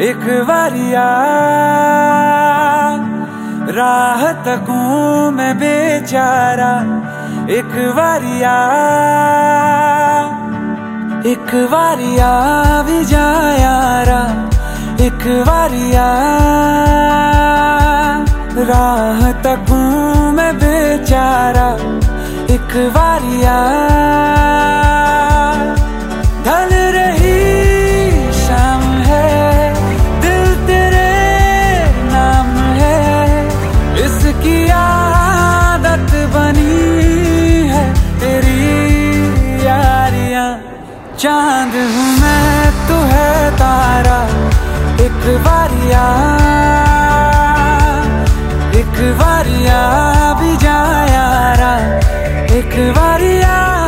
एक बारिया राह तकूं मैं बेचारा, एक बारिया भी जा यारा, एक बारिया राह तकूं मैं बेचारा, एक बारिया ढल रही शाम है, दिल तेरे नाम है, इसकी आदत बनी है तेरी यारियां। चांद हूँ मैं तू है तारा, एक बारिया भी जा यारा, एक बारिया।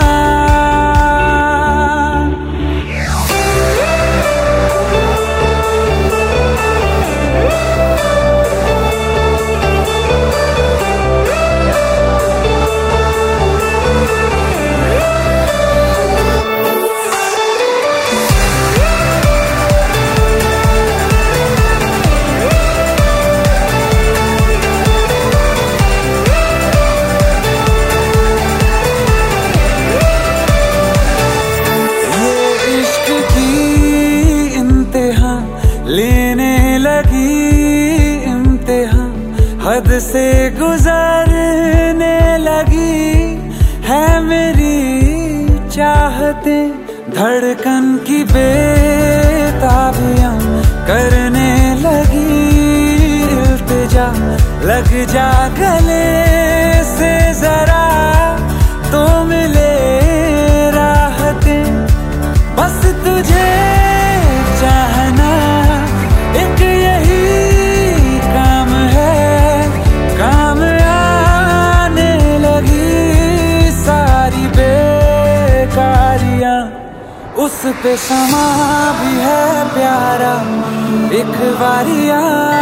लेने लगी इम्तिहान, हद से गुजरने लगी है मेरी चाहते, धड़कन की बेताबियां करने लगी इल्तिजा, लग जा गले से जरा तो मिले राहतें, बस तुझे चाहना एक यही काम है, काम आने लगी सारी बेकारियां, उस पे समा भी है प्यारा, एक बारिया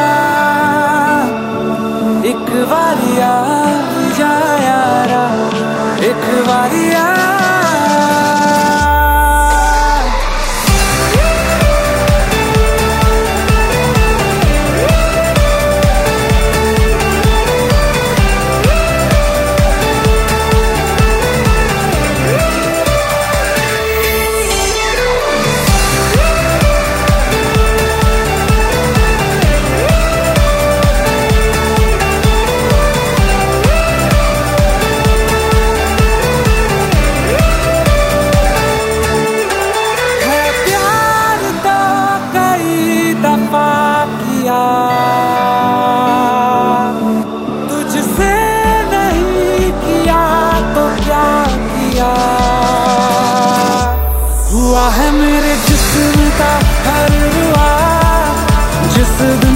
जा यारा, एक बारिया। तुझसे नहीं किया तो क्या किया, हुआ है मेरे जिस्म का हर हुआ जिस दिन